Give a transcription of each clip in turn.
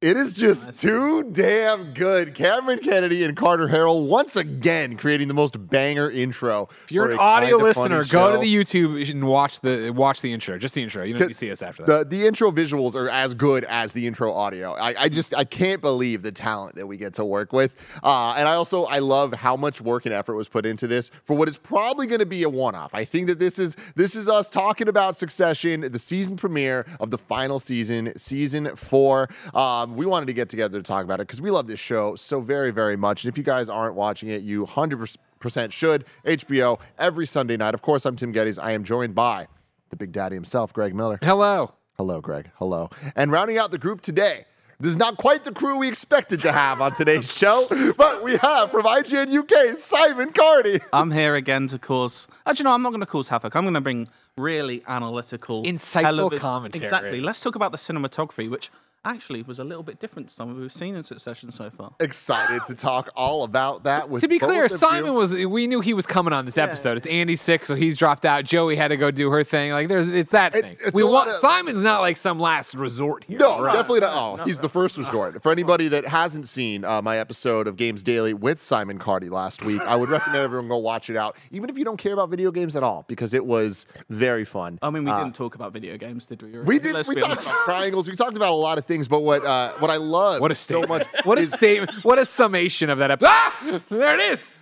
It is just too damn good. Cameron Kennedy and Carter Harrell once again creating the most banger intro. If you're an audio listener, go to the YouTube and watch the intro. Just the intro. You don't need to see us after that. The intro visuals are as good as the intro audio. I can't believe the talent that we get to work with. And I love how much work and effort was put into this for what is probably going to be a one-off. I think that this is us talking about Succession, the season premiere of the final season, season 4. We wanted to get together to talk about it because we love this show so very, very much. And if you guys aren't watching it, you 100% should. HBO every Sunday night. Of course, I'm Tim Geddes. I am joined by the Big Daddy himself, Greg Miller. Hello. Hello, Greg. Hello. And rounding out the group today, this is not quite the crew we expected to have on today's show, but we have from IGN UK, Simon Cardy. I'm here again to cause... Actually, no, I'm not going to cause havoc. I'm going to bring really analytical... insightful commentary. Exactly. Let's talk about the cinematography, which actually was a little bit different to some we've seen in Succession so far. Excited to talk all about that with To be clear, both of Simon you. we knew he was coming on this episode. It's Andy's sick, so he's dropped out. Joey had to go do her thing. Like it's that thing. Simon's not like some last resort here. No, definitely not. Oh, he's the first resort. For anybody that hasn't seen my episode of Games Daily with Simon Cardy last week, I would recommend everyone go watch it out, even if you don't care about video games at all, because it was very fun. I mean, we didn't talk about video games, did we? We did. We talked about triangles. We talked about a lot of things, but what I love so much. What a statement. What a summation of that episode. Ah! There it is.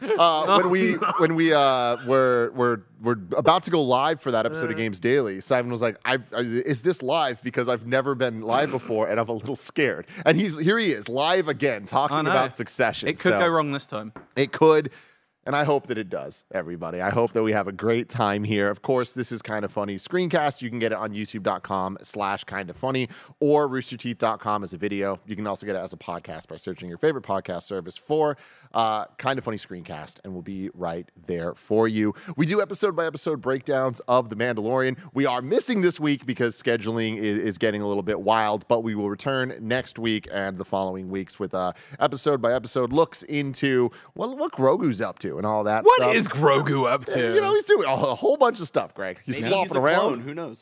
When we were about to go live for that episode of Games Daily, Simon was like, is this live? Because I've never been live before and I'm a little scared. And he is live again talking about Succession. It could go wrong this time. It could. And I hope that it does, everybody. I hope that we have a great time here. Of course, this is Kind of Funny screencast. You can get it on youtube.com/kindoffunny or roosterteeth.com as a video. You can also get it as a podcast by searching your favorite podcast service for Kind of Funny screencast, and we'll be right there for you. We do episode-by-episode breakdowns of The Mandalorian. We are missing this week because scheduling is getting a little bit wild, but we will return next week and the following weeks with episode-by-episode looks into what Grogu's up to and all that What stuff. is Grogu up to? You know, he's doing a whole bunch of stuff, Greg. He's flopping around. Clone. Who knows?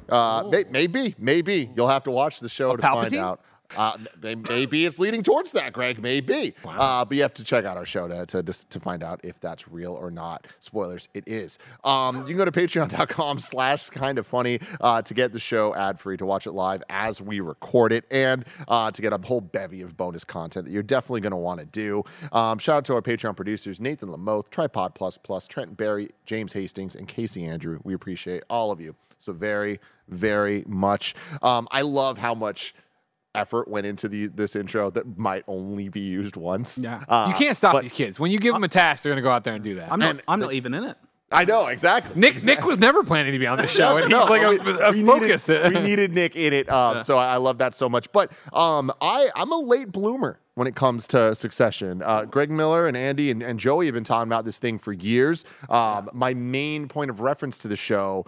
Maybe. You'll have to watch the show to find Palpatine? out. Maybe it's leading towards that, Greg. Maybe. Wow. But you have to check out our show to find out if that's real or not. Spoilers, it is. You can go to patreon.com/kindoffunny to get the show ad-free, to watch it live as we record it, and to get a whole bevy of bonus content that you're definitely going to want to do. Shout out to our Patreon producers, Nathan Lamoth, Tripod Plus Plus, Trenton Berry, James Hastings, and Casey Andrew. We appreciate all of you so very, very much. I love how much effort went into this intro that might only be used once. Yeah. You can't stop these kids. When you give them a task, they're going to go out there and do that. I'm not even in it. I know, exactly. Nick was never planning to be on the show, and he's like a focus. We needed Nick in it, so I love that so much. But I'm a late bloomer when it comes to Succession. Greg Miller and Andy and Joey have been talking about this thing for years. My main point of reference to the show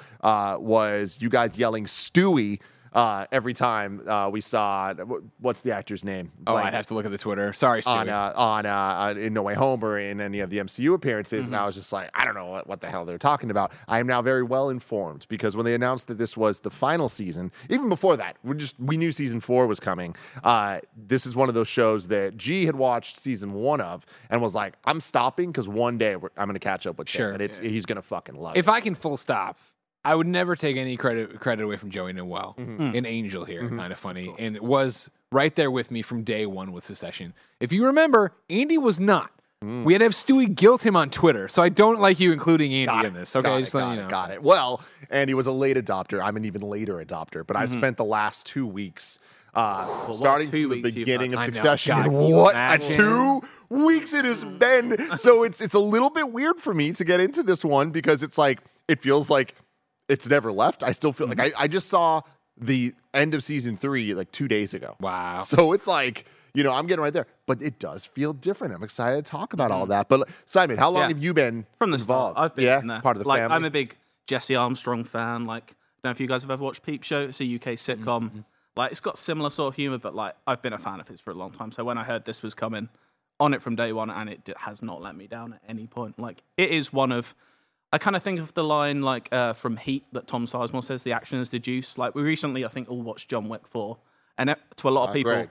was you guys yelling Stewie every time we saw, what's the actor's name? I'd have to look at the Twitter. Sorry, Stewie. On in No Way Home or in any of the MCU appearances, and I was just like, I don't know what the hell they're talking about. I am now very well informed because when they announced that this was the final season, even before that, we knew season 4 was coming. This is one of those shows that G had watched season 1 of and was like, I'm stopping because one day I'm going to catch up with him, and he's going to fucking love it. If I can full stop, I would never take any credit away from Joey Noel, an angel here, Kind of Funny, and it was right there with me from day one with Succession. If you remember, Andy was not. We had to have Stewie guilt him on Twitter, so I don't like you including Andy in this. Okay, got it. Well, Andy was a late adopter. I'm an even later adopter, but I've spent the last 2 weeks starting from the beginning of Succession. And what a 2 weeks it has been. So it's a little bit weird for me to get into this one because it's like it feels like it's never left. I still feel like I just saw the end of season 3 like 2 days ago. Wow. So it's like, I'm getting right there. But it does feel different. I'm excited to talk about all that. But Simon, how long have you been from the involved? start? I've been in there. Part of the family. I'm a big Jesse Armstrong fan. Like, I don't know if you guys have ever watched Peep Show. It's a UK sitcom. Like, it's got similar sort of humor, but like I've been a fan of his for a long time. So when I heard this was coming, on it from day one, and it has not let me down at any point. Like, it is one of... I kind of think of the line like from Heat that Tom Sizemore says, the action is the juice. Like, we recently, I think, all watched John Wick 4. And to a lot of people,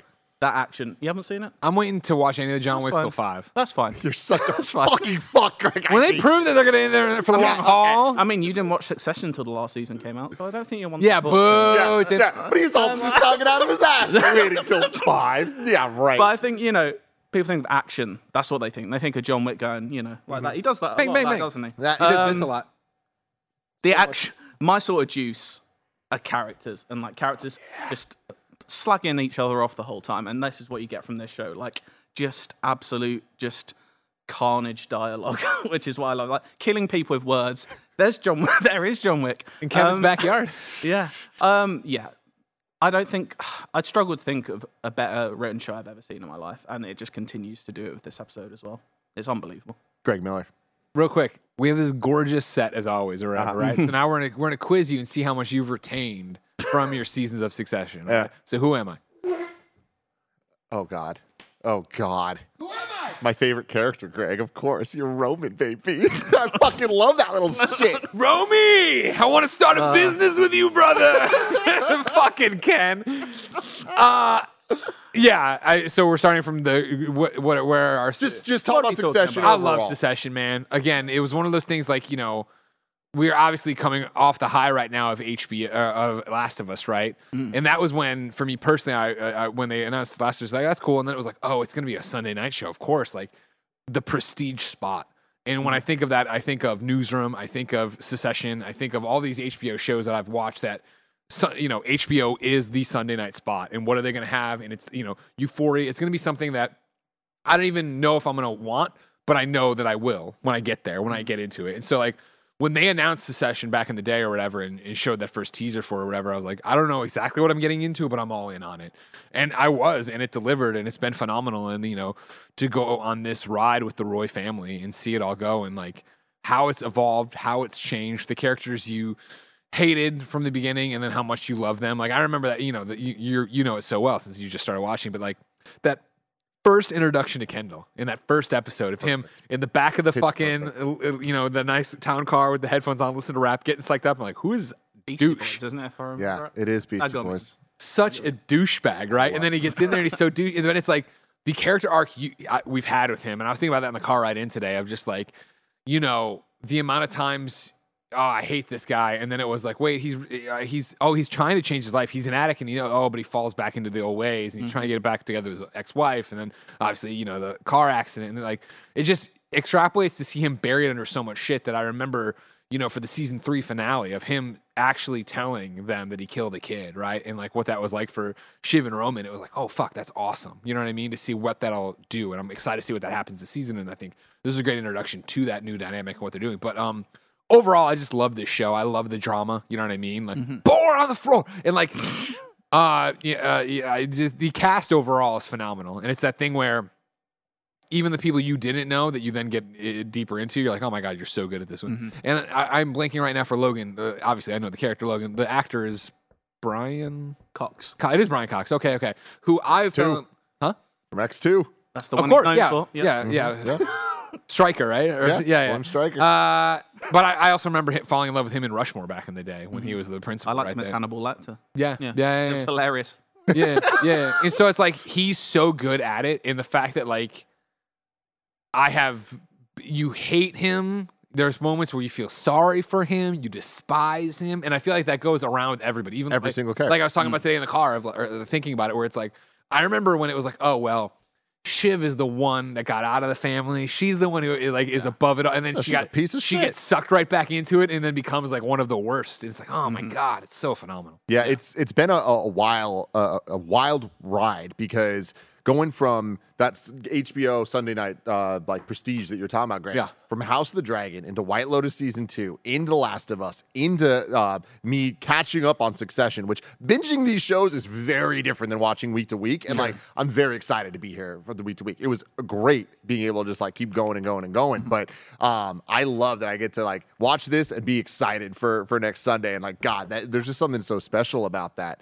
that action. You haven't seen it? I'm waiting to watch any of the John Wicks till 5. That's fine. You're such a fine. fucking fuck, Greg. When they prove that they're going to be there for the long haul. I mean, you didn't watch Succession until the last season came out, so I don't think you want Yeah, to talk boo. but he's also just talking out of his ass. Waiting until 5. Yeah, right. But I think, people think of action. That's what they think. They think of John Wick going, like that. He does that a lot, doesn't he? He does this a lot. The action, my sort of juice are characters, and like characters just slagging each other off the whole time, and this is what you get from this show, like just absolute, just carnage dialogue, which is why I love, like killing people with words. There is John Wick In Kevin's backyard. Yeah, I don't think I'd struggle to think of a better written show I've ever seen in my life, and it just continues to do it with this episode as well. It's unbelievable. Greg Miller. Real quick, we have this gorgeous set as always around, right? So now we're gonna quiz you and see how much you've retained from your seasons of Succession. Right? Yeah. So who am I? Oh, God. Oh, God. Who am I? My favorite character, Greg, of course. You're Roman, baby. I fucking love that little shit. Romy, I want to start a business with you, brother. Fucking Ken. So we're starting from the where our Just talk about Succession. I overall. love Succession, man. Again, it was one of those things like, we're obviously coming off the high right now of HBO, of Last of Us, right? And that was when, for me personally, I when they announced Last of Us, like, that's cool. And then it was like, oh, it's going to be a Sunday night show, of course, like the prestige spot. And when I think of that, I think of Newsroom, I think of Succession, I think of all these HBO shows that I've watched that, HBO is the Sunday night spot. And what are they going to have? And it's, Euphoria. It's going to be something that I don't even know if I'm going to want, but I know that I will when I get there, when I get into it. And so, like, when they announced Succession back in the day or whatever and showed that first teaser for it or whatever, I was like, I don't know exactly what I'm getting into, but I'm all in on it. And I was, and it delivered, and it's been phenomenal. And, to go on this ride with the Roy family and see it all go and, like, how it's evolved, how it's changed, the characters you hated from the beginning and then how much you love them. Like, I remember that, that you know it so well since you just started watching, but, like, that first introduction to Kendall in that first episode of him in the back of the fucking, the nice town car with the headphones on, listening to rap, getting psyched up. I'm like, who is Beastie douche? Boys, isn't it? If I remember Yeah, right? it is Beastie Boys. Such a douchebag, right? And then he gets in there and he's so douche. And then it's like the character arc we've had with him. And I was thinking about that in the car ride in today of just like, the amount of times, oh, I hate this guy. And then it was like, wait, he's trying to change his life. He's an addict and but he falls back into the old ways and he's trying to get back together with his ex-wife. And then obviously, the car accident and like, it just extrapolates to see him buried under so much shit that I remember, for the season 3 finale of him actually telling them that he killed a kid. Right. And like what that was like for Shiv and Roman, it was like, oh fuck, that's awesome. You know what I mean? To see what that'll do. And I'm excited to see what that happens this season. And I think this is a great introduction to that new dynamic and what they're doing. But, overall, I just love this show. I love the drama. You know what I mean? Like, boar on the floor. And like, the cast overall is phenomenal. And it's that thing where even the people you didn't know that you then get deeper into, you're like, oh my God, you're so good at this one. And I'm blanking right now for Logan. Obviously, I know the character Logan. The actor is Brian Cox. It is Brian Cox. Okay. Who I found, From X2. That's the of one course, he's known for. yeah. Striker, right? One Striker. But I also remember falling in love with him in Rushmore back in the day when he was the principal. I liked right him as there. Hannibal Lecter. Yeah. It was hilarious. Yeah. And so it's like he's so good at it, and the fact that like you hate him. There's moments where you feel sorry for him, you despise him, and I feel like that goes around with everybody, even Every like, single character. Like I was talking about today in the car, or thinking about it, where it's like I remember when it was like, oh well, Shiv is the one that got out of the family. She's the one who is above it all. And then she's a piece of she shit. gets sucked right back into it and then becomes like one of the worst. It's like, oh my God, it's so phenomenal. Yeah, it's been a wild ride because going from that HBO Sunday night like prestige that you're talking about, Greg, from House of the Dragon into White Lotus season 2 into The Last of Us into me catching up on Succession, which binging these shows is very different than watching week to week. And like I'm very excited to be here for the week to week. It was great being able to just like keep going and going and going. But I love that I get to like watch this and be excited for next Sunday. And like God, there's just something so special about that.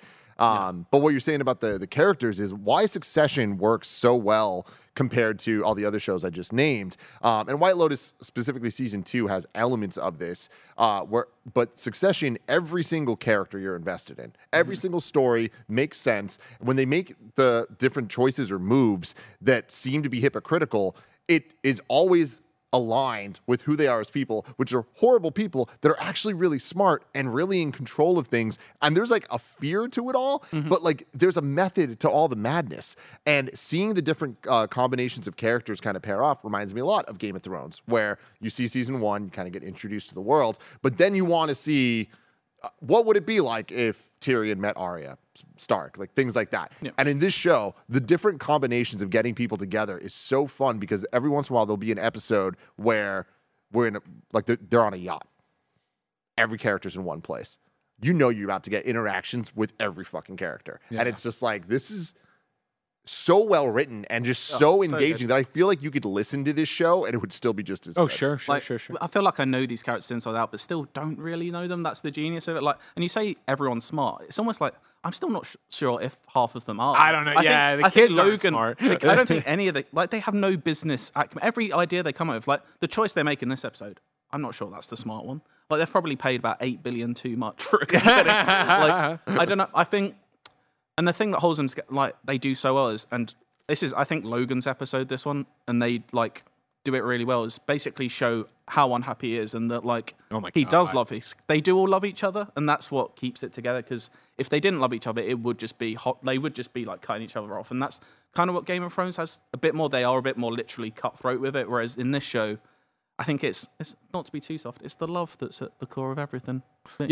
But what you're saying about the characters is why Succession works so well compared to all the other shows I just named. And White Lotus, specifically season 2, has elements of this. But Succession, every single character you're invested in, every single story makes sense. When they make the different choices or moves that seem to be hypocritical, it is always aligned with who they are as people, which are horrible people that are actually really smart and really in control of things. And there's like a fear to it all, but like there's a method to all the madness. And seeing the different combinations of characters kind of pair off reminds me a lot of Game of Thrones, where you see season 1, you kind of get introduced to the world, but then you want to see what would it be like if Tyrion met Arya Stark, like things like that. Yeah. And in this show, the different combinations of getting people together is so fun because every once in a while there'll be an episode where they're on a yacht. Every character's in one place. You know you're about to get interactions with every fucking character. Yeah. And it's just like, this is so well written and just so engaging that I feel like you could listen to this show and it would still be just as good. Sure. I feel like I know these characters inside out, but still don't really know them. That's the genius of it. Like, and you say everyone's smart. It's almost like I'm still not sure if half of them are. I don't know. The kids aren't smart. I don't think any of they have no business acumen. Every idea they come up with, like the choice they make in this episode, I'm not sure that's the smart one. Like they've probably paid about $8 billion too much for it. I don't know. I think. And the thing that holds them, like, they do so well is, and this is, I think, Logan's episode, this one, and they, like, do it really well, is basically show how unhappy he is and that, like, he does love they do all love each other, and that's what keeps it together, because if they didn't love each other, it would just be hot. They would just be, like, cutting each other off, and that's kind of what Game of Thrones has a bit more. They are a bit more literally cutthroat with it, whereas in this show, I think it's not to be too soft. It's the love that's at the core of everything. But,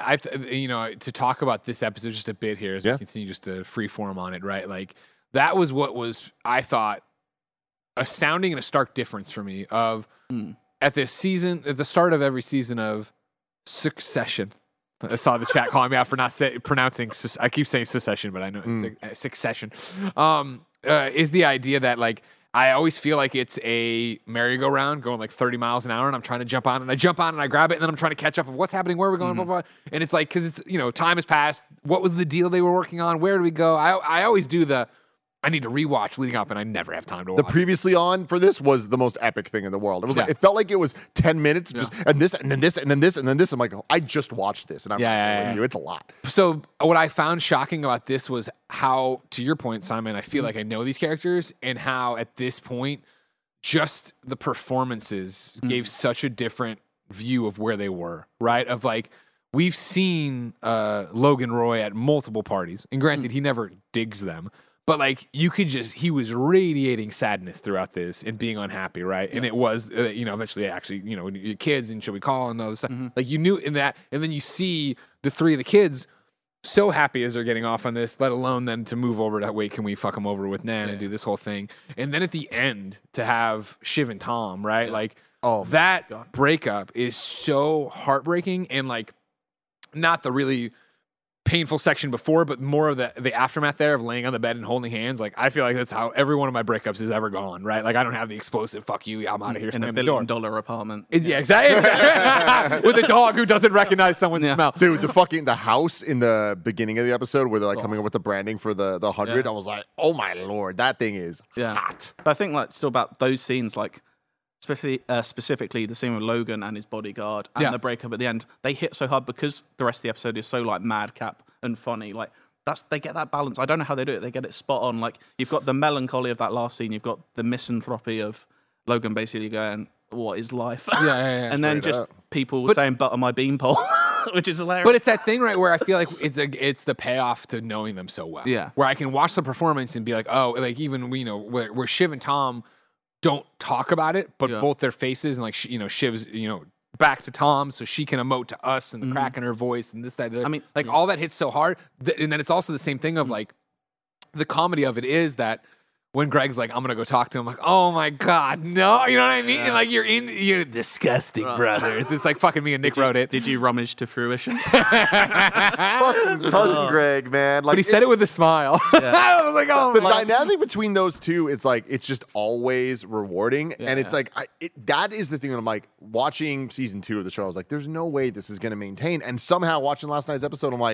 to talk about this episode just a bit here as we continue just to freeform on it, right? Like that was what was, I thought, astounding and a stark difference for me of at the start of every season of Succession. I saw the chat calling me out for not pronouncing. I keep saying Succession, but I know it's Succession. Is the idea that like. I always feel like it's a merry-go-round going like 30 miles an hour, and I'm trying to jump on, and I jump on, and I grab it, and then I'm trying to catch up of what's happening, where are we going, blah, blah, blah. And it's like, because it's, time has passed. What was the deal they were working on? Where do we go? I always do I need to rewatch leading up, and I never have time to watch. The previously on for this was the most epic thing in the world. It was like it felt like it was 10 minutes, just, and this, and then this, and then this, and then this. I'm like, I just watched this, and I'm with you. It's a lot. So what I found shocking about this was how, to your point, Simon, I feel like I know these characters, and how at this point, just the performances gave such a different view of where they were, right? Of like, we've seen Logan Roy at multiple parties, and granted, he never digs them. But like he was radiating sadness throughout this and being unhappy, right? Yeah. And it was, eventually actually, when your kids and should we call and all this stuff, like you knew in that, and then you see the three of the kids so happy as they're getting off on this, let alone then to move over to, wait, can we fuck them over with Nan and do this whole thing? And then at the end to have Shiv and Tom, right? Yeah. Like that breakup is so heartbreaking, and like not the really painful section before, but more of the aftermath there of laying on the bed and holding hands. Like I feel like that's how every one of my breakups has ever gone, right? Like I don't have the explosive fuck you, I'm out of here, in $1 billion apartment. Exactly. With a dog who doesn't recognize someone's smell. Dude, the house in the beginning of the episode where they're like coming up with the branding for the 100, I was like, oh my lord, that thing is hot. But I think like still about those scenes, like specifically the scene with Logan and his bodyguard and the breakup at the end, they hit so hard because the rest of the episode is so like madcap and funny. Like they get that balance. I don't know how they do it. They get it spot on. Like you've got the melancholy of that last scene. You've got the misanthropy of Logan basically going, "What is life?" And then just people saying, "Butter my beanpole," which is hilarious. But it's that thing, right, where I feel like it's the payoff to knowing them so well. Yeah, where I can watch the performance and be like, oh, like even where Shiv and Tom don't talk about it, but both their faces and like Shiv's back to Tom so she can emote to us and the crack in her voice and this that. I mean, like all that hits so hard, and then it's also the same thing of like the comedy of it is that when Greg's like, I'm gonna go talk to him, like, oh my god, no, you know what I mean? And like you're disgusting brothers. It's like fucking me and Nick wrote it. Did you rummage to fruition? Fucking cousin Greg, man. Like, but he said it with a smile. I was like, oh, the dynamic between those two, it's like it's just always rewarding, and it's like that is the thing that I'm like watching season 2 of the show. I was like, there's no way this is gonna maintain, and somehow watching last night's episode, I'm like,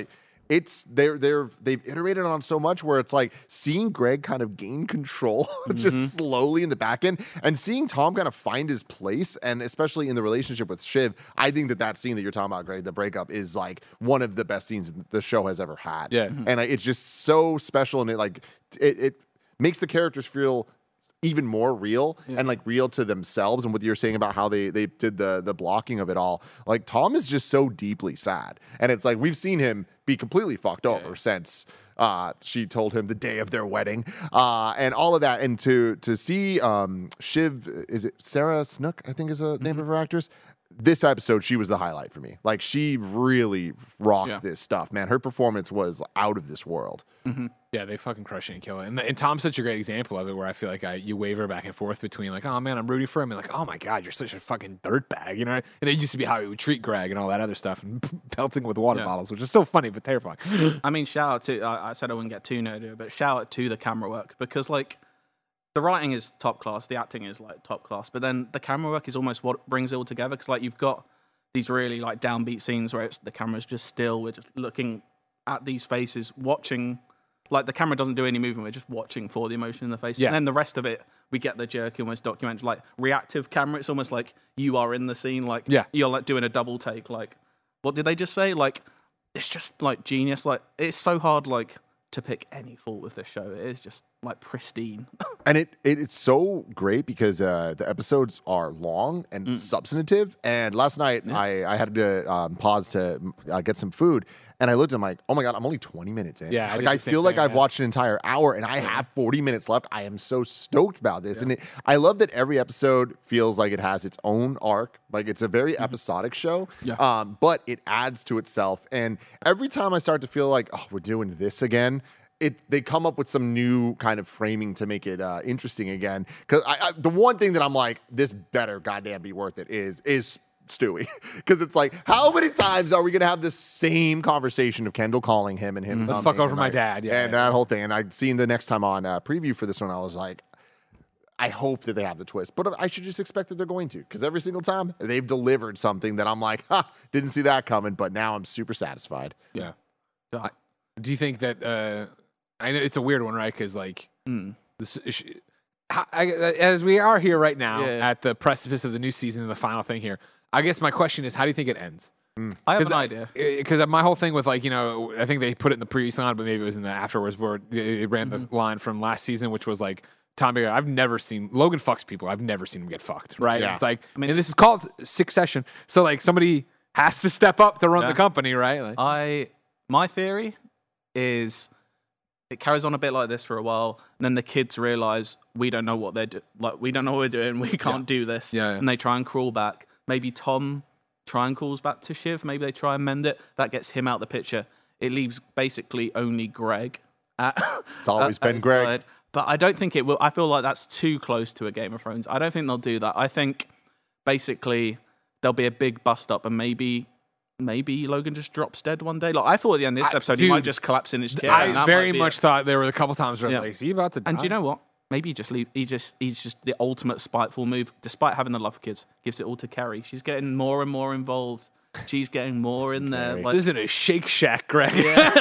they've iterated on so much where it's like seeing Greg kind of gain control just slowly in the back end, and seeing Tom kind of find his place, and especially in the relationship with Shiv. I think that scene that you're talking about, Greg, the breakup, is like one of the best scenes the show has ever had. Yeah. And it's just so special, and it makes the characters feel even more real and like real to themselves. And what you're saying about how they did the blocking of it all, like Tom is just so deeply sad, and it's like we've seen him be completely fucked over since she told him the day of their wedding, and all of that. And to see Shiv, is it Sarah Snook, I think is the name of her actress, this episode, she was the highlight for me. Like, she really rocked this stuff, man. Her performance was out of this world. Yeah, they fucking crush it and kill it. And Tom's such a great example of it, where I feel like you waver back and forth between like, oh man, I'm rooting for him, and like, oh my god, you're such a fucking dirtbag, you know? And it used to be how he would treat Greg and all that other stuff, and pelting with water bottles, which is still funny but terrifying. I mean, shout out to, I said I wouldn't get too nerdy, but shout out to the camera work, because like, the writing is top class, the acting is like top class, but then the camera work is almost what brings it all together, because like you've got these really like downbeat scenes where the camera's just still, we're just looking at these faces, watching, like the camera doesn't do any movement, we're just watching for the emotion in the face. And then the rest of it, we get the jerky, almost documentary, like reactive camera. It's almost like you are in the scene, like you're like doing a double take, like, what did they just say? Like, it's just like genius. Like, it's so hard, like, to pick any fault with this show. It is just like pristine. And it's so great because the episodes are long and substantive. And last night I had to pause to get some food, and I looked and I'm like, oh my god, I'm only 20 minutes in. Yeah, like, I feel like I've watched an entire hour, and I have 40 minutes left. I am so stoked about this, and I love that every episode feels like it has its own arc. Like, it's a very episodic show, but it adds to itself. And every time I start to feel like, oh, we're doing this again, they come up with some new kind of framing to make it interesting again. Because the one thing that I'm like, this better goddamn be worth it is Stewie. Because it's like, how many times are we going to have this same conversation of Kendall calling him and him? Let's fuck over my dad. Yeah, and that whole thing. And I'd seen the next time on preview for this one, I was like, I hope that they have the twist, but I should just expect that they're going to, because every single time they've delivered something that I'm like, didn't see that coming, but now I'm super satisfied. Yeah. Do you think that, I know it's a weird one, right? Because like, as we are here right now at the precipice of the new season and the final thing here, I guess my question is, how do you think it ends? I have an idea. Because my whole thing with, like, you know, I think they put it in the previous line, but maybe it was in the afterwards, where it ran the line from last season, which was like, Tommy, I've never seen Logan fucks people. I've never seen him get fucked, right? Yeah. It's like, I mean, and this is called Succession, so like somebody has to step up to run the company, right? Like, my theory is it carries on a bit like this for a while, and then the kids realize we don't know what they're doing. Like, we don't know what we're doing. We can't do this. And they try and crawl back. Maybe Tom try and calls back to Shiv. Maybe they try and mend it. That gets him out the picture. It leaves basically only Greg. It's always been Greg. Side. But I don't think it will. I feel like that's too close to a Game of Thrones. I don't think they'll do that. I think basically there'll be a big bust up, and maybe Logan just drops dead one day. Like, I thought at the end of this episode, he might just collapse in his chair. I very much thought there were a couple times where I was like, is he about to die? And do you know what? Maybe he just leave. He's just the ultimate spiteful move. Despite having the love for kids, gives it all to Carrie. She's getting more and more involved. She's getting more in there. Like, this isn't a Shake Shack, Greg.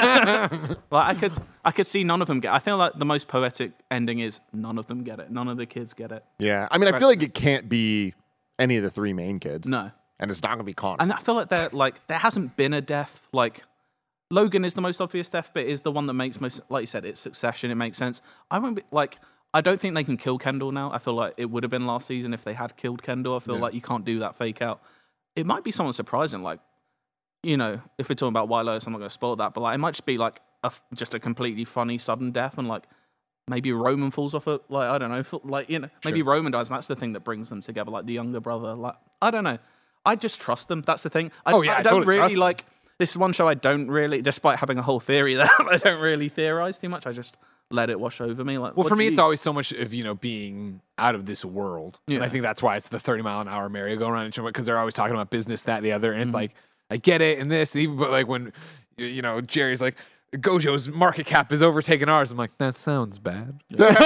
Like, I could see none of them get. I feel like the most poetic ending is none of them get it. None of the kids get it. Yeah, I mean, I feel like it can't be any of the three main kids. No, and it's not gonna be Connor. And I feel like there hasn't been a death. Like, Logan is the most obvious death, but is the one that makes most. Like you said, it's Succession. It makes sense. I won't be like. I don't think they can kill Kendall now. I feel like it would have been last season if they had killed Kendall. I feel like you can't do that fake out. It might be someone surprising, like, you know, if we're talking about White Lotus, I'm not going to spoil that, but like, it might just be like just a completely funny sudden death, and like maybe Roman falls off it. Like, I don't know, like, you know, maybe Roman dies, and that's the thing that brings them together, like the younger brother. Like, I don't know. I just trust them. That's the thing. I don't totally really like. This is one show I don't really, despite having a whole theory there, I don't really theorize too much. I just let it wash over me. Like, well, for me, it's always so much of, you know, being out of this world. And I think that's why it's the 30-mile-an-hour merry-go-round, because they're always talking about business, that, and the other. And it's like, I get it, and this, and even, but like when, you know, Jerry's like, Gojo's market cap is overtaking ours. I'm like, that sounds bad.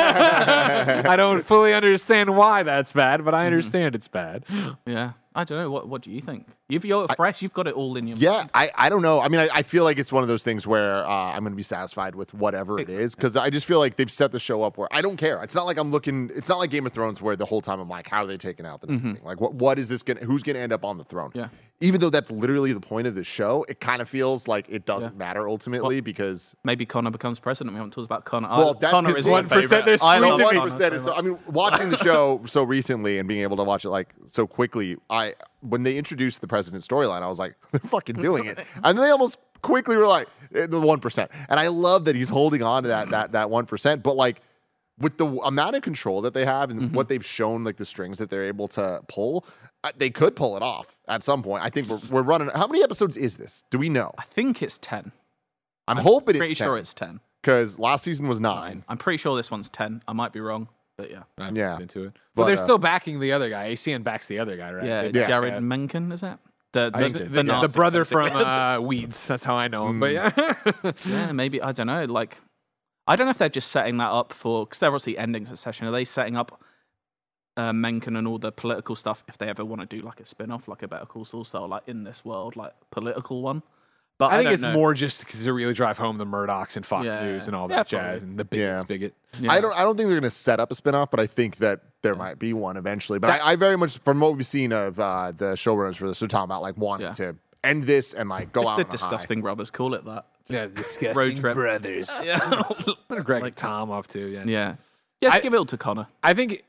I don't fully understand why that's bad, but I understand it's bad. Yeah. I don't know. What do you think? If you're fresh, you've got it all in your Yeah, mind. I don't know. I mean, I feel like it's one of those things where I'm going to be satisfied with whatever it is because I just feel like they've set the show up where I don't care. It's not like it's not like Game of Thrones where the whole time I'm like, how are they taking out the thing? Like, what is this who's going to end up on the throne? Yeah. Even though that's literally the point of the show, it kind of feels like it doesn't matter ultimately because Maybe Connor becomes president. We haven't talked about Connor. Well, that's Connor his is my 1%. favorite. There's I love 3%. Connor 1% is so so. I mean, watching the show so recently and being able to watch it like so quickly, when they introduced the president storyline, I was like, they're fucking doing it, and they almost quickly were like the 1%, and I love that he's holding on to that 1%, but like with the amount of control that they have and what they've shown, like the strings that they're able to pull, they could pull it off at some point. I think we're running. How many episodes is this? Do we know? I think it's 10. I'm hoping Pretty it's sure 10, it's 10. because last season was 9. I'm pretty sure this one's 10. I might be wrong, but yeah. I'm Yeah. into it. But, But they're still backing the other guy. ACN backs the other guy, right? Yeah, They- Jared yeah. Mencken, is it? The Nazi, brother basically. from Weeds. That's how I know him. But yeah. Yeah, maybe. I don't know. Like, I don't know if they're just setting that up for, because they're obviously ending Succession. Are they setting up Mencken and all the political stuff if they ever want to do like a spin-off, like a Better Call Saul style, like in this world, like political one? But I think don't it's know. more just to really drive home the Murdochs and Fox Yeah. News and all Yeah, that probably. jazz and the bigot spigot. Yeah. I don't think they're going to set up a spinoff, but I think that there might be one eventually. But I very much, from what we've seen of the showrunners for this, they're talking about like wanting to end this and like go Just out the on a high. Disgusting Brothers, call it that. Yeah, disgusting Road trip. brothers. Yeah. What are Greg and Tom up to? Yeah. Yeah. Just I- give it all to Connor. I think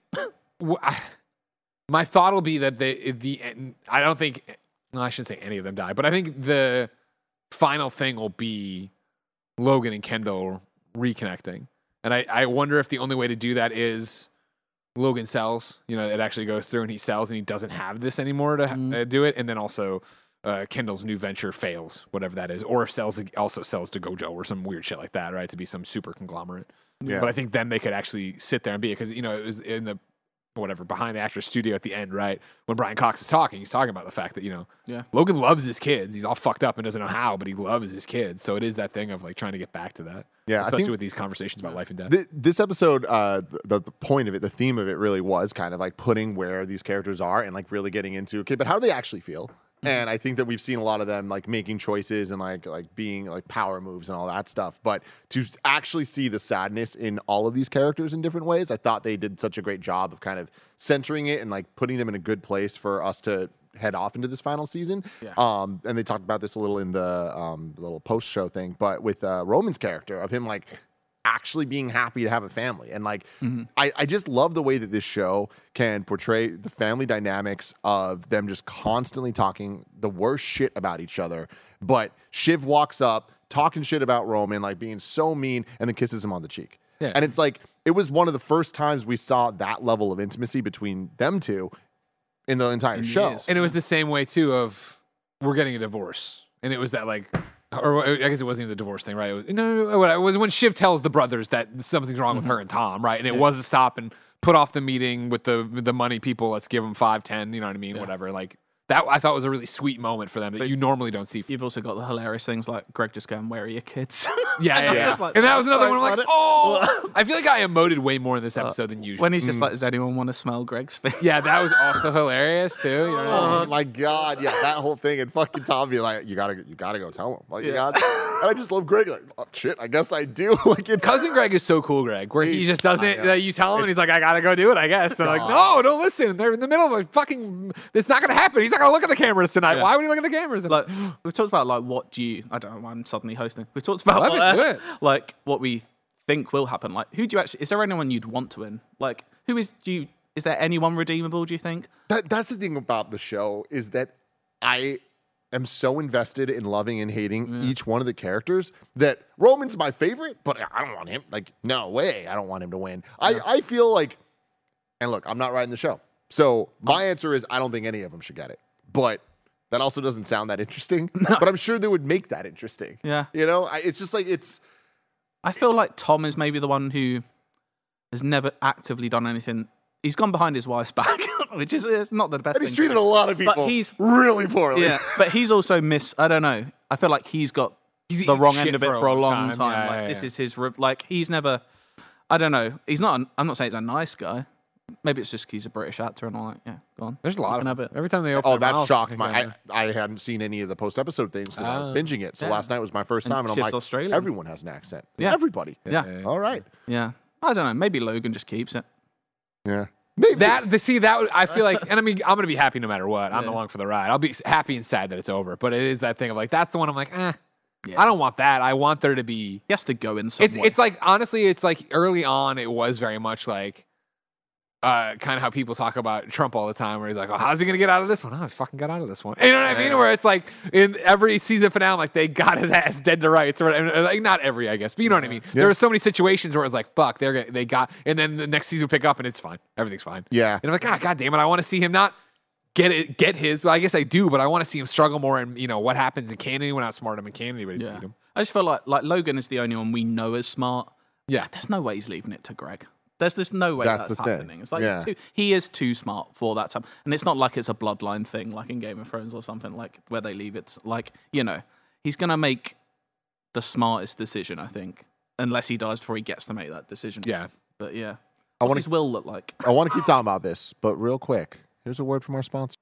my thought will be that I don't think, I shouldn't say any of them die, but I think the final thing will be Logan and Kendall reconnecting. And I wonder if the only way to do that is Logan sells, it actually goes through and he sells and he doesn't have this anymore to do it. And then also Kendall's new venture fails, whatever that is, or if also sells to Gojo or some weird shit like that, right? To be some super conglomerate. Yeah. But I think then they could actually sit there and be it because, it was in the behind the actor's studio at the end, right? When Brian Cox is talking, he's talking about the fact that, Logan loves his kids. He's all fucked up and doesn't know how, but he loves his kids. So it is that thing of like trying to get back to that. Yeah, I Especially think with these conversations about life and death. This episode, the point of it, the theme of it really was kind of like putting where these characters are and like really getting into, okay, but how do they actually feel? And I think that we've seen a lot of them like making choices and like being like power moves and all that stuff. But to actually see the sadness in all of these characters in different ways, I thought they did such a great job of kind of centering it and like putting them in a good place for us to head off into this final season. Yeah. And they talked about this a little in the little post show thing, but with Roman's character of him like actually being happy to have a family. And like, I just love the way that this show can portray the family dynamics of them just constantly talking the worst shit about each other. But Shiv walks up talking shit about Roman, like being so mean, and then kisses him on the cheek. Yeah. And it's like, it was one of the first times we saw that level of intimacy between them two in the entire show. years. And it was the same way too of we're getting a divorce. And it was that like, or I guess it wasn't even the divorce thing, right? It was, no, it was when Shiv tells the brothers that something's wrong with her and Tom, right? And it was to stop and put off the meeting with the money people. Let's give them 5, 10, you know what I mean? Whatever. Like that, I thought was a really sweet moment for them that you normally don't see. You've also got the hilarious things like Greg just going, "Where are your kids?" Yeah. Just like, And that was that's another so one. I'm like, funny. oh, I feel like I emoted way more in this episode than usual. When he's just like, "Does anyone want to smell Greg's feet?" Yeah, that was also hilarious too. You know what I mean? Oh my god, yeah, that whole thing and fucking Tom be like, you gotta go tell him. Like, you gotta, and I just love Greg. Like, oh, shit, I guess I do. Like, Cousin Greg is so cool, Greg, where he just doesn't. I know. You tell him, and he's like, "I gotta go do it, I guess." And they're like, "No, don't listen. They're in the middle of a fucking. It's not gonna happen. He's not gonna look at the cameras tonight. Why would he look at the cameras?" Like we've talked about like what do you? I don't know. I'm suddenly hosting. We've talked about Love it, do it. like what we think will happen. Like who do you actually? Is there anyone you'd want to win? Like who is? Is there anyone redeemable? Do you think? that's the thing about the show is that I am so invested in loving and hating each one of the characters that Roman's my favorite, but I don't want him. Like, no way, I don't want him to win. I feel like, and look, I'm not writing the show, so my answer is I don't think any of them should get it, but. That also doesn't sound that interesting, but I'm sure they would make that interesting. Yeah. It's just like I feel like Tom is maybe the one who has never actively done anything. He's gone behind his wife's back, which is it's not the best. and he's thing treated to a do. lot of people But he's really poorly. yeah, but he's also I don't know. I feel like he's got He's the eaten wrong shit end of it for a for a long long time. time. Yeah, Like yeah, this yeah. is his like he's never. I don't know. He's not. I'm not saying he's a nice guy. maybe it's just 'cause he's a British actor and all that. Yeah, go on. There's a lot You of can have them. Every time they open Oh, their that mouth, shocked they my. go, I hadn't seen any of the post-episode things because I was binging it. So yeah. last night was my first And time, and I'm Shiv's like, Australian. everyone has an accent. Yeah. Everybody. Yeah. All right. Yeah. I don't know. Maybe Logan just keeps it. Yeah. Maybe. I feel like, and I mean, I'm gonna be happy no matter what. I'm along for the ride. I'll be happy and sad that it's over. But it is that thing of like, that's the one I'm like, I don't want that. I want there to be. He has to go in some way. It's like, honestly, it's like early on, it was very much like kind of how people talk about Trump all the time, where he's like, oh, how's he going to get out of this one? Oh, he fucking got out of this one. You know what I mean? Where it's like in every season finale, like they got his ass dead to rights, or like not every, I guess, but you know what I mean? There were so many situations where it was like, fuck, they got, and then the next season will pick up and it's fine. Everything's fine. Yeah. And I'm like, God damn it, I want to see him not get his. Well, I guess I do, but I want to see him struggle more. And you know what happens in canon? He went outsmart him in canon. He would beat him. I just feel like Logan is the only one we know as smart. Yeah. There's no way he's leaving it to Greg. There's no way That's that's the thing. happening. It's like Yeah. he is too smart for that time. And it's not like it's a bloodline thing like in Game of Thrones or something like where they leave it like, you know, he's going to make the smartest decision, I think, unless he dies before he gets to make that decision. Yeah. But yeah. I What's wanna- his will look like? I want to keep talking about this, but real quick, here's a word from our sponsor.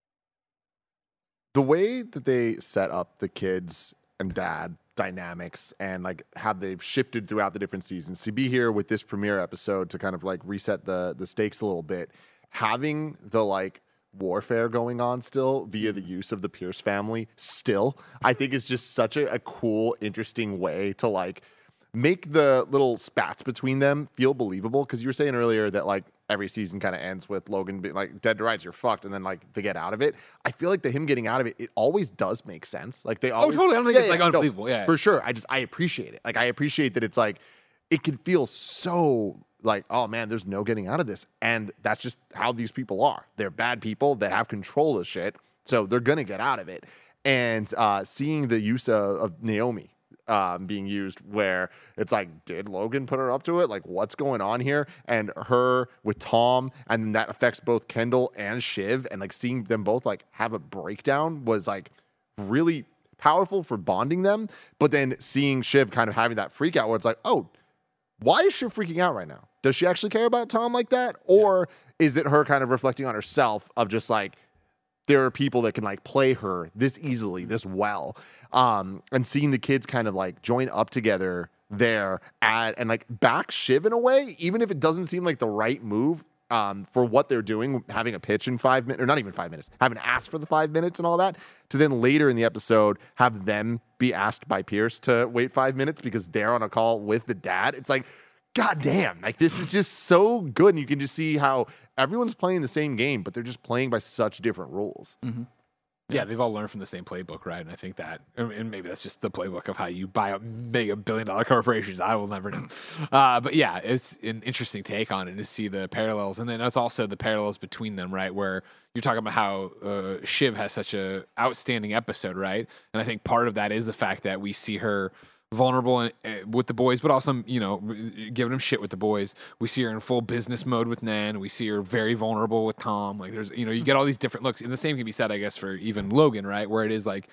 The way that they set up the kids and dad dynamics and like how they've shifted throughout the different seasons to be here with this premiere episode to kind of like reset the stakes a little bit, having the like warfare going on still via the use of the Pierce family still, I think is just such a cool, interesting way to like make the little spats between them feel believable. Because you were saying earlier that like every season kind of ends with Logan being like dead to rights, you're fucked, and then like they get out of it. I feel like him getting out of it, it always does make sense. Like they always, totally. I don't think it's like unbelievable. Yeah, for sure. I appreciate it. Like I appreciate that it's like it can feel so like, oh man, there's no getting out of this, and that's just how these people are. They're bad people that have control of shit, so they're gonna get out of it. And seeing the use of Naomi being used where it's like, did Logan put her up to it? Like, what's going on here? And her with Tom, and then that affects both Kendall and Shiv, and like seeing them both like have a breakdown was like really powerful for bonding them. But then seeing Shiv kind of having that freak out where it's like, oh, why is Shiv freaking out right now? Does she actually care about Tom like that? Or is it her kind of reflecting on herself of just like, there are people that can like play her this easily, this well. And seeing the kids kind of like join up together there and like back Shiv in a way, even if it doesn't seem like the right move for what they're doing, having a pitch in 5 minutes, or not even 5 minutes, having asked for the 5 minutes and all that, to then later in the episode have them be asked by Pierce to wait 5 minutes because they're on a call with the dad. It's like, God damn, like this is just so good. And you can just see how everyone's playing the same game, but they're just playing by such different rules. Mm-hmm. Yeah, they've all learned from the same playbook, right? And I think that, and maybe that's just the playbook of how you buy up mega billion-dollar corporations. I will never know. But yeah, it's an interesting take on it to see the parallels. And then there's also the parallels between them, right? Where you're talking about how Shiv has such a outstanding episode, right? And I think part of that is the fact that we see her vulnerable with the boys, but also, you know, giving them shit with the boys. We see her in full business mode with Nan. We see her very vulnerable with Tom. Like there's, you know, you get all these different looks. And the same can be said, I guess, for even Logan, right? Where it is like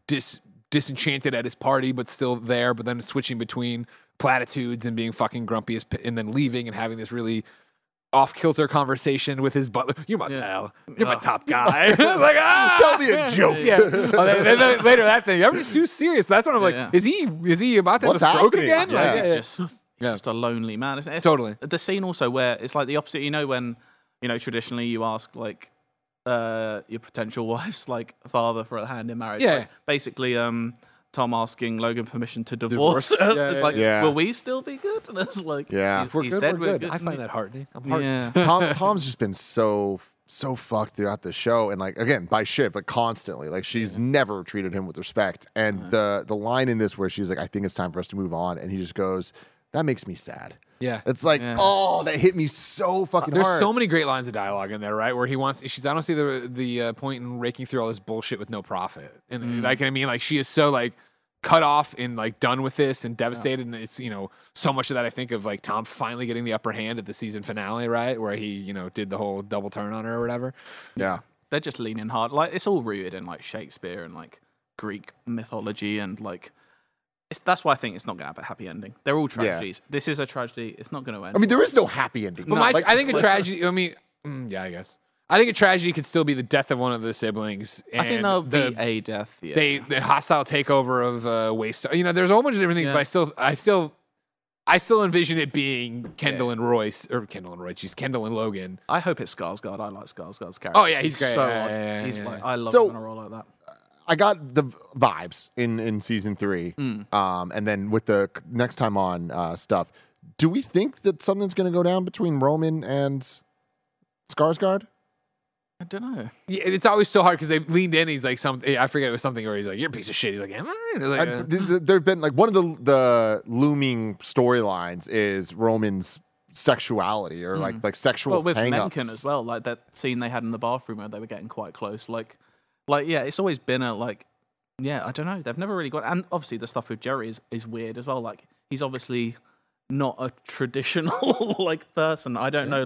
disenchanted at his party, but still there, but then switching between platitudes and being fucking grumpy and then leaving and having this really off-kilter conversation with his butler. You're my pal. You're my top guy. Like, Tell me a joke. Yeah. Then later that thing, everybody's too serious. That's when I'm like, is he about to have What's a stroke happening? again? Yeah. Like, It's just a lonely man. It's Totally. The scene also where it's like the opposite. You know, when, you know, traditionally you ask like your potential wife's like father for a hand in marriage. Yeah. Like, basically, Tom asking Logan permission to divorce. Divorce. Yeah, It's yeah, like, yeah. will we still be good? And it's like, Yeah. If we're he good, said we're good. I find that heartening. I'm heartened. Yeah. Tom's just been so fucked throughout the show, and like again by Shiv, like constantly, like she's never treated him with respect. And the line in this where she's like, I think it's time for us to move on, and he just goes, that makes me sad. Yeah. It's like, oh, that hit me so fucking There's hard. so many great lines of dialogue in there, right? Where he wants, I don't see the point in raking through all this bullshit with no profit. And like, I mean, like she is so like cut off and like done with this and devastated. And it's, you know, so much of that I think of like Tom finally getting the upper hand at the season finale, right? Where he, you know, did the whole double turn on her or whatever. Yeah. They're just leaning hard. Like it's all rooted in like Shakespeare and like Greek mythology and like that's why I think it's not going to have a happy ending. They're all tragedies. This is a tragedy. It's not going to end. I mean, there is no happy ending. But I think a tragedy. I mean, yeah, I guess. I think a tragedy could still be the death of one of the siblings. And I think there'll be a death. Yeah. the hostile takeover of waste. You know, there's a whole bunch of different things, but I still envision it being Kendall and Royce, or Kendall and Roy. Geez, Kendall and Logan. I hope it's Skarsgård. I like Skarsgård's character. Oh yeah, he's great. so Yeah, odd. yeah, He's yeah, like, yeah. I love So- him in a role like that. I got the vibes in season 3, and then with the next time on stuff. Do we think that something's going to go down between Roman and Skarsgård? I don't know. Yeah, it's always so hard because they leaned in. He's like something. I forget it was something where he's like, "You're a piece of shit." He's like, "Am I?" Like, There've been like one of the looming storylines is Roman's sexuality or like sexual Well, with hang-ups. Mencken as well, like that scene they had in the bathroom where they were getting quite close. Like yeah, it's always been a I don't know. They've never really got, and obviously the stuff with Jerry is weird as well. Like he's obviously not a traditional like person. I don't know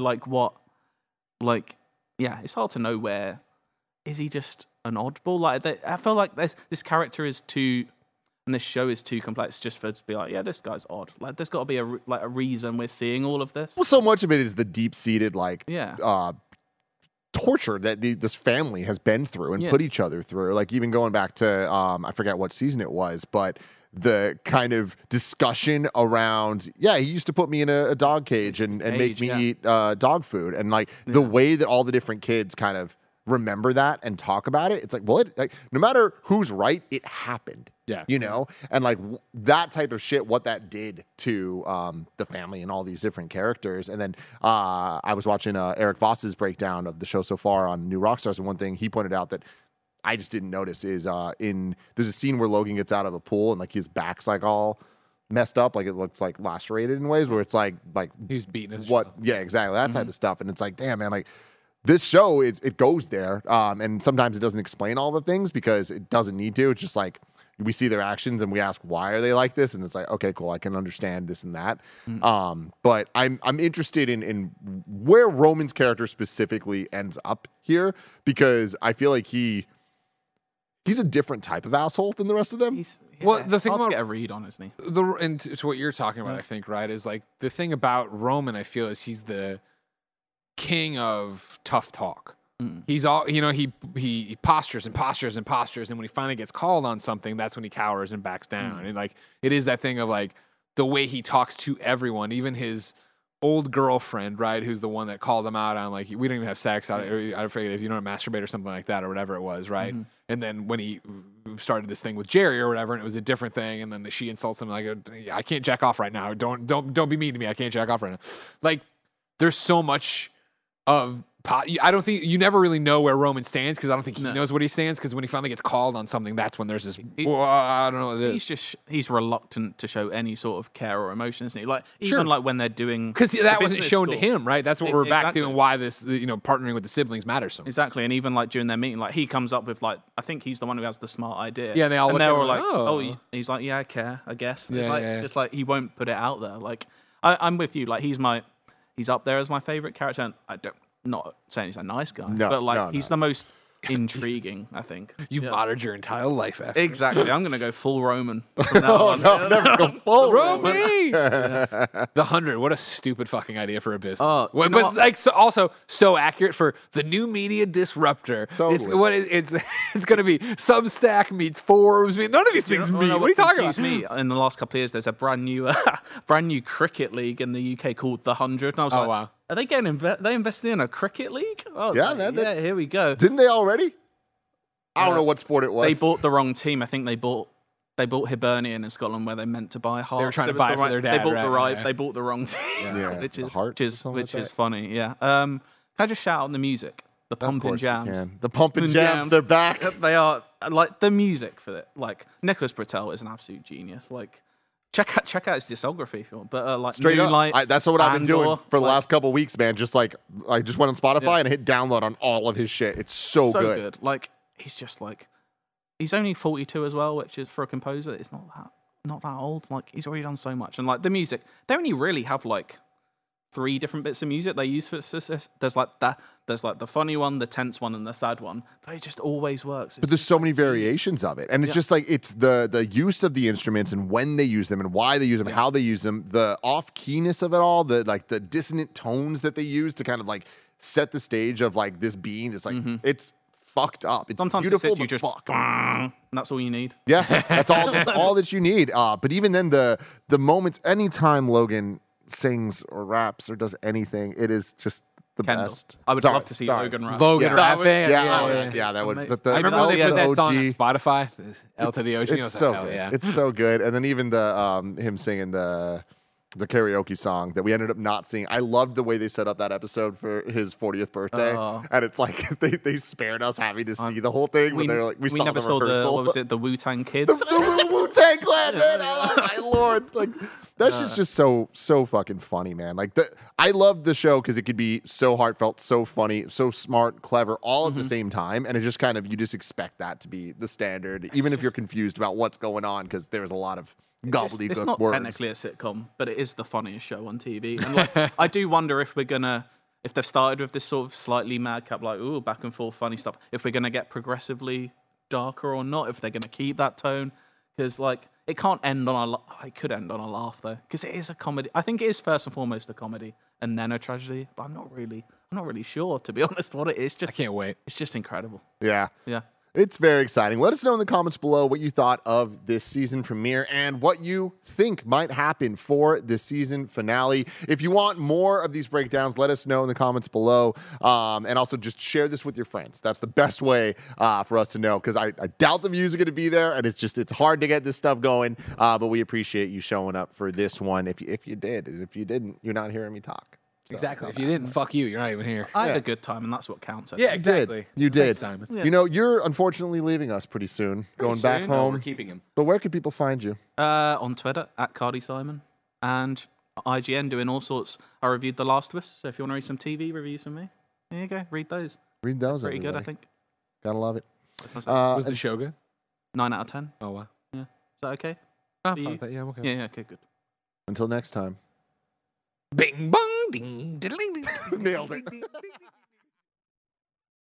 yeah, it's hard to know where is he just an oddball. Like I feel like this character is too, and this show is too complex just for it to be like, yeah, this guy's odd. Like there's got to be a reason we're seeing all of this. Well, so much of it is the deep-seated Yeah. torture that this family has been through and Yeah. put each other through. Like even going back to I forget what season it was, but the kind of discussion around, he used to put me in a dog cage and make me eat dog food, and like the way that all the different kids kind of remember that and talk about it. It's like, well, no matter who's right, it happened. Yeah. You know, and like that type of shit, what that did to the family and all these different characters. And then I was watching Eric Voss's breakdown of the show so far on New Rockstars, and one thing he pointed out that I just didn't notice is there's a scene where Logan gets out of a pool and like his back's like all messed up, like it looks like lacerated in ways where it's like he's beating his what? Yeah, exactly, that type of stuff. And it's like, damn, man, like this show it goes there, and sometimes it doesn't explain all the things because it doesn't need to. It's just like we see their actions and we ask why are they like this, and it's like, okay, cool, I can understand this and that. But I'm interested in where Roman's character specifically ends up here, because I feel like he's a different type of asshole than the rest of them. Well, the thing hard to about- get a read on, isn't he? and to what you're talking about, I think, right, is like the thing about Roman, I feel, is he's the king of tough talk. He's all, you know, he postures and postures and postures, and when he finally gets called on something, that's when he cowers and backs down. And like it is that thing of like the way he talks to everyone, even his old girlfriend, right, who's the one that called him out on like, we don't even have sex. I forget if you don't masturbate or something like that or whatever it was, right? And then when he started this thing with Jerry or whatever, and it was a different thing, and then she insults him like, I can't jack off right now. Don't be mean to me. I can't jack off right now. Like there's so much of I don't think you never really know where Roman stands, because I don't think he knows what he stands, because when he finally gets called on something, that's when there's this I don't know what it is. He's reluctant to show any sort of care or emotion, isn't he? Like even like when they're doing, because that wasn't business shown school. to him, right? That's what we're back Exactly. to, and why this, you know, partnering with the siblings matters so much. Exactly, and even like during their meeting, like he comes up with like, I think he's the one who has the smart idea. Yeah, and they all look at they're him all like, like, oh. he's like, yeah, I care, I guess. And Yeah, it's like yeah. just like he won't put it out there. Like I'm with you. Like he's up there as my favorite character. And I don't, not saying he's a nice guy, No, but like no, he's no. the most intriguing, I think. You've modeled your entire life after Exactly. I'm gonna go full Roman from now on. No, never go full Roman. The 100. What a stupid fucking idea for a business. Oh, Well, you know but what? like also so accurate for the new media disruptor. Totally. It's going to be Substack meets Forbes. None of these things meet. What are you talking about? Me in the last couple of years, there's a brand new cricket league in the UK called the 100. And I was like, wow. are they getting they invested in a cricket league? Oh, Yeah, man, Yeah, here we go. Didn't they already? I don't know what sport it was. They bought the wrong team. I think they bought Hibernian in Scotland, where they meant to buy Hearts. They were trying to It was buy the it for their dad, They bought right, the right. yeah. They bought the wrong team. Yeah, which the is Hearts or something like that. funny. Yeah. Can I just shout out the music? The Of pumping course you jams. can. The pumping Pumping jams, they're back. They are like the music for it. Like Nicholas Britell is an absolute genius. Like check out his discography if you want. But like Straight Moonlight, up, that's what I've been doing Andor, for the like, last couple weeks, man. Just like I just went on Spotify and hit download on all of his shit. It's so good. Like he's just like he's only 42 as well, which is for a composer, it's not that old. Like he's already done so much, and like the music, they only really have like 3 different bits of music they use for there's like the funny one, the tense one, and the sad one, but it just always works. But there's so many variations of it, and it's just like it's the use of the instruments and when they use them and why they use them, how they use them, the off keyness of it all, the dissonant tones that they use to kind of like set the stage of like this being. It's like it's fucked up. It's Sometimes beautiful, you but just fucked. and that's all you need. Yeah, that's all that you need. But even then, the moments, anytime Logan sings or raps or does anything, it is just the Kendall. best. I would love to see sorry. Logan rap. Logan Yeah. rapping. Yeah, that would. Amazing. But the, I remember L when they to put the that song on OG, Spotify, L to the OG. I it's was so like, hell good. yeah. It's so good. And then even the him singing the karaoke song that we ended up not seeing. I loved the way they set up that episode for his 40th birthday, and it's like they spared us having to see the whole thing. But they're like, we saw never the saw rehearsal. what was it, the Wu-Tang Kids? the Wu-Tang Clan, man. Oh my lord! Like that's just so fucking funny, man. Like I love the show because it could be so heartfelt, so funny, so smart, clever, all at the same time, and it just kind of you just expect that to be the standard, even if you're confused about what's going on because there's a lot of gobbledygook It's not words. technically a sitcom, but it is the funniest show on TV. And like, I do wonder if if they've started with this sort of slightly madcap, like, ooh, back and forth funny stuff, if we're going to get progressively darker or not, if they're going to keep that tone. Because, like, it can't end on it could end on a laugh, though. Because it is a comedy. I think it is first and foremost a comedy and then a tragedy. But I'm not really sure, to be honest, what it is. I can't wait. It's just incredible. Yeah. Yeah. It's very exciting. Let us know in the comments below what you thought of this season premiere and what you think might happen for the season finale. If you want more of these breakdowns, let us know in the comments below. And also just share this with your friends. That's the best way for us to know because I doubt the views are going to be there and it's hard to get this stuff going. But we appreciate you showing up for this one. If you did, and if you didn't, you're not hearing me talk. So, Exactly. If you didn't, fuck you. You're not even here. I had a good time, and that's what counts. I Yeah, think. exactly. You did. Thanks, Simon. Yeah. You know, you're unfortunately leaving us pretty soon, going back No, home. we're keeping him. But where can people find you? On Twitter at Cardi Simon and IGN doing all sorts. I reviewed The Last of Us, so if you want to read some TV reviews from me, there you go. Read those. Read those. Pretty good, I everybody. think. Gotta love it. Was the show good? 9 out of 10. Oh, wow. Is that okay? Oh, For you? yeah, I'm okay. Yeah, okay, good. Until next time. Bing, bong, ding, diddling, ding. Nailed it.